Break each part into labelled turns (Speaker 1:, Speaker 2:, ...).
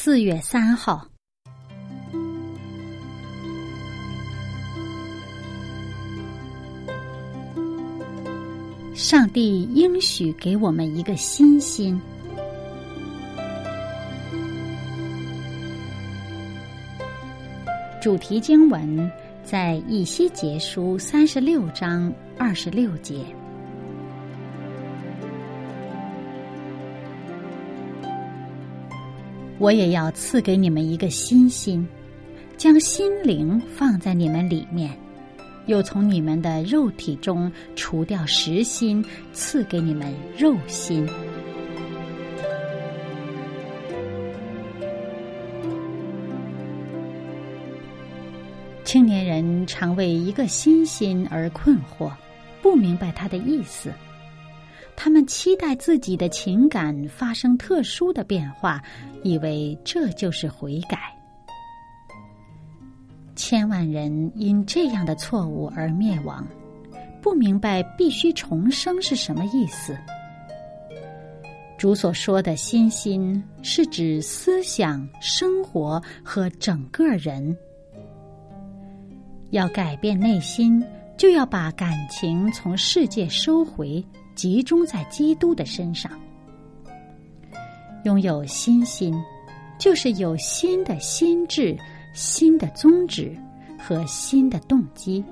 Speaker 1: 4月3号，上帝应许给我们一个新心。主题经文在以西结书36章26节。我也要赐给你们一个新心，将心灵放在你们里面，又从你们的肉体中除掉实心，赐给你们肉心。青年人常为一个新心而困惑，不明白它的意思。他们期待自己的情感发生特殊的变化，以为这就是悔改。千万人因这样的错误而灭亡，不明白必须重生是什么意思。主所说的新心，是指思想、生活和整个人。要改变内心，就要把感情从世界收回，集中在基督的身上。拥有新心，就是有新的心智、新的宗旨和新的动机。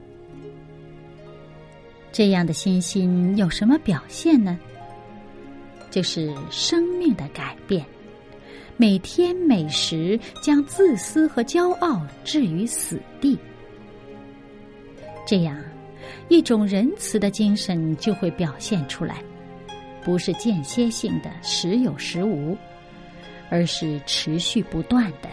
Speaker 1: 这样的新心有什么表现呢？就是生命的改变，每天每时将自私和骄傲置于死地。这样，一种仁慈的精神就会表现出来，不是间歇性的时有时无，而是持续不断的。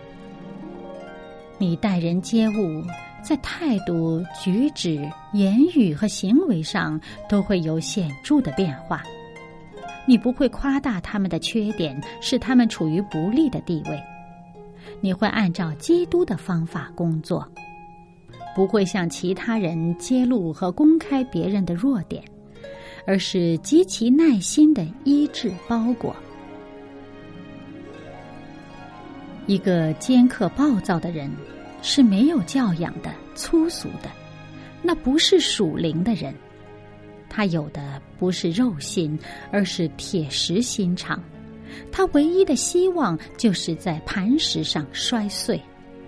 Speaker 1: 你待人接物，在态度、举止、言语和行为上都会有显著的变化。你不会夸大他们的缺点，使他们处于不利的地位。你会按照基督的方法工作，不会向其他人揭露和公开别人的弱点，而是极其耐心地医治包裹。一个尖刻暴躁的人是没有教养的、粗俗的，那不是属灵的人。他有的不是肉心，而是铁石心肠。他唯一的希望就是在磐石上摔碎。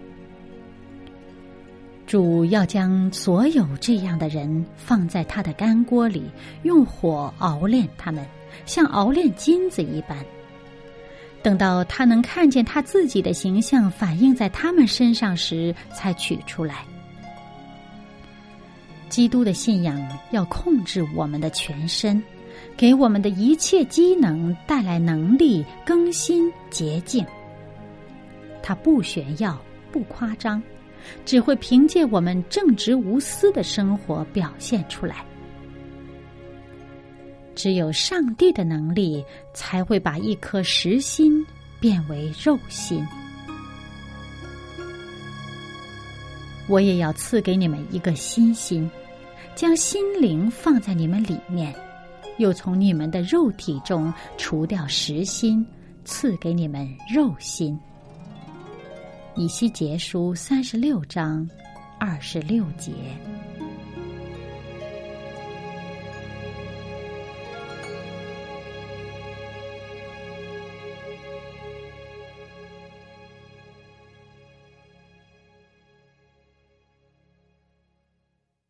Speaker 1: 主要将所有这样的人放在他的干锅里，用火熬炼他们，像熬炼金子一般。等到他能看见他自己的形象反映在他们身上时，才取出来。基督的信仰要控制我们的全身，给我们的一切机能带来能力、更新、洁净。他不炫耀，不夸张，只会凭借我们正直无私的生活表现出来。只有上帝的能力才会把一颗实心变为肉心。我也要赐给你们一个新心，将心灵放在你们里面，又从你们的肉体中除掉实心，赐给你们肉心。以西结书36章26节。